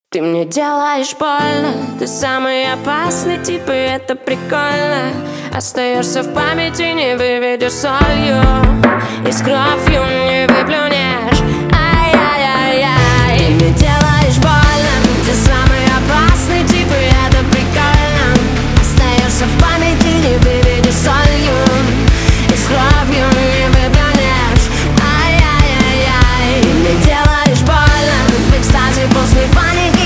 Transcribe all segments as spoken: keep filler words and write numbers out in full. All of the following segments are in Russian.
Ты мне делаешь больно, ты самый опасный тип, и это прикольно. Остаешься в памяти, не выведешь солью, и с кровью не выплюнешь. Ай-яй-яй-яй. Ты мне делаешь больно, ты самый опасный тип, и это прикольно. Остаешься в памяти, не выведешь солью, и с кровью не выплюнешь. Ай-яй-яй-яй. Ты мне делаешь больно, в экстазе после паники.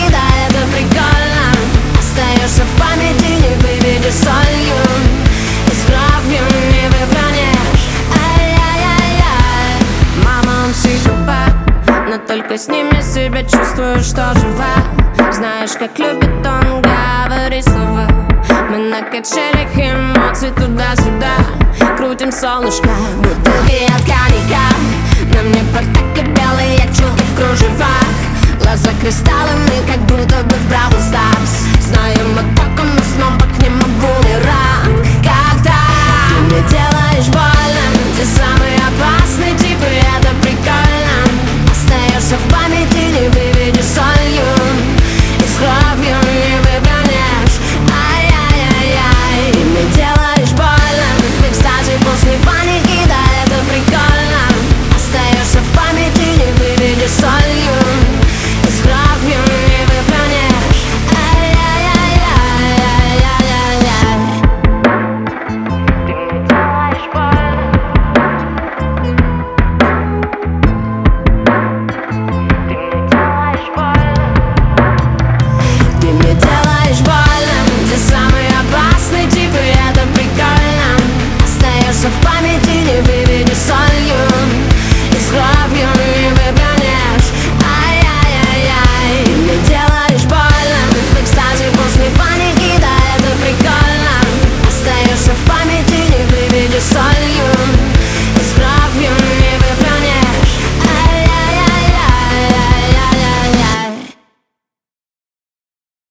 Остаешься в памяти, не выведешь солью, и с кровью не выплюнешь. Ай-яй-яй-яй. Мама, он психопат, но только с ним я себя чувствую, что жива. Знаешь, как любит он говорить слова. Мы на качелях эмоций туда-сюда, крутим солнышко, бутылки от коньяка. На мне портак и белые челки в кружевах, глаза кристаллами, как будто бы в правах.